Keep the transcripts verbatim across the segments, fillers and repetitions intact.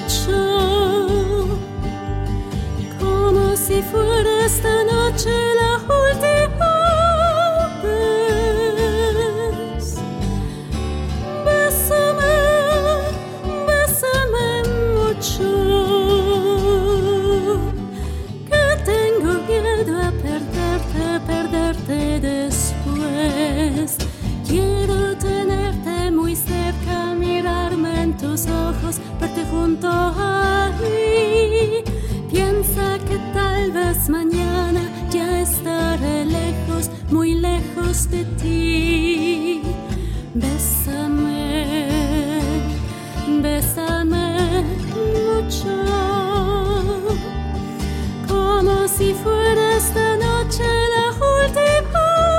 mucho, como si fuera esta noche la última vez. Bésame, bésame mucho, que tengo miedo a perderte, perderte después. Quiero tenerte muy cerca, mirarme en tus ojos, verte junto a mí. Piensa que tal vez mañana ya estaré lejos, muy lejos de ti. Bésame, bésame mucho, como si fuera esta noche la última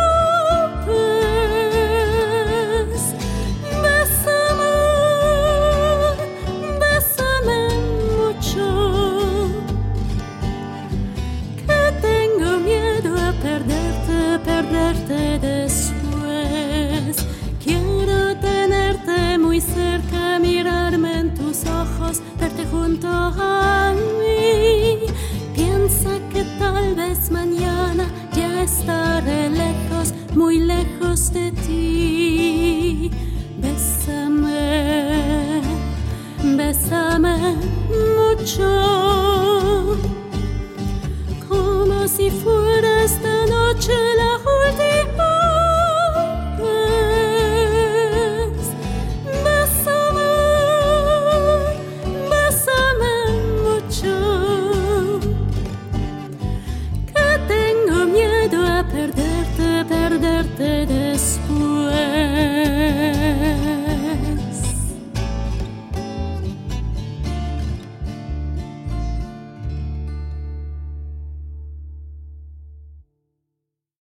vez. Bésame, bésame mucho, que tengo miedo a perderte, perderte después. Quiero tenerte muy cerca, mirarme en tus ojos, verte junto a mí. Piensa que tal vez mañana ya estaré lejos, muy lejos de ti. Bésame, bésame mucho, como si fuera esta noche la última vez. Bésame, bésame mucho, que tengo miedo a perderte, perderte